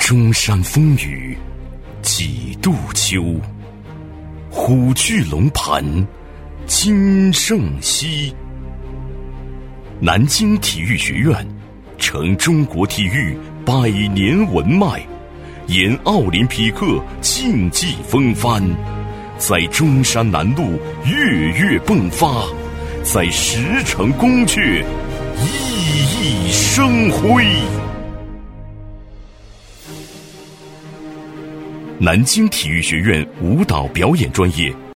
中山风雨几度秋，虎踞龙盘今胜昔。南京体育学院承中国体育100年文脉，沿奥林匹克竞技风帆，在中山南路跃跃迸发，在石城宫阙熠熠生辉。南京体育学院舞蹈表演专业